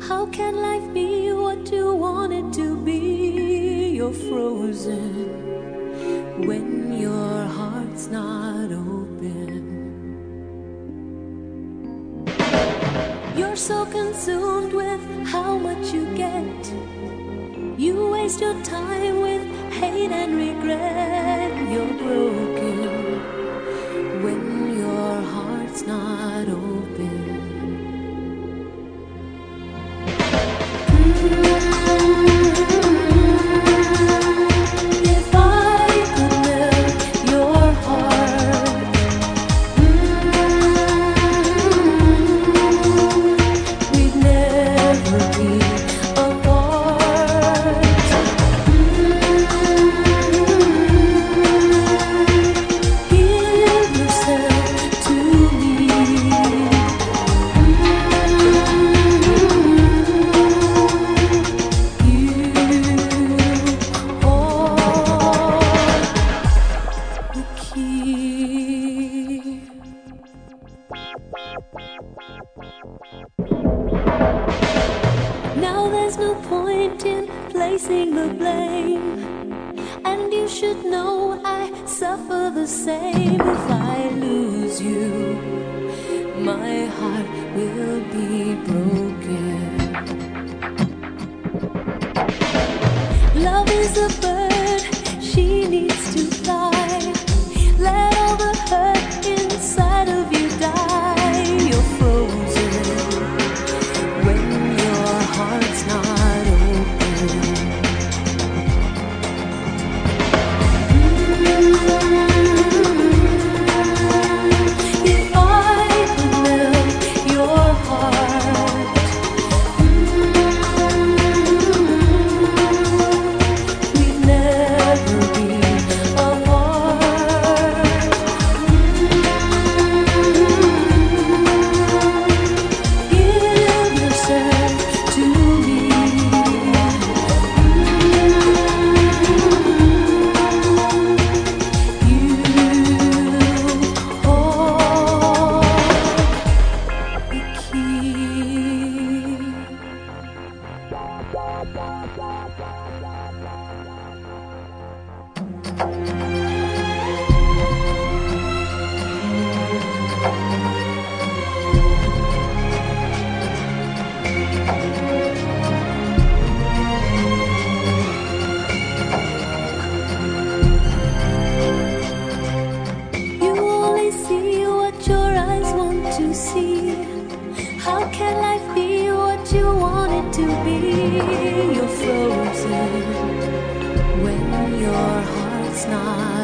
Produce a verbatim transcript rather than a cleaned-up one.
How can life be what you want it to be? You're frozen when your heart's not open. You're so consumed with how much you get. You waste your time with hate and regret. You're broken when your heart's not open. If I could melt your heart, we'd never be apart. Give yourself to me. Now there's no point in placing the blame, and you should know I suffer the same. If I lose you, my heart will be broken. Love is a bird, she needs to fly. Let all the hurt inside of you die. You're frozen when your heart's not open. If I could melt your heart, we'd never be apart. Give yourself to me. You hold the key. You only see what your eyes want to see. How can life be what you want it to be? You're frozen when your heart's not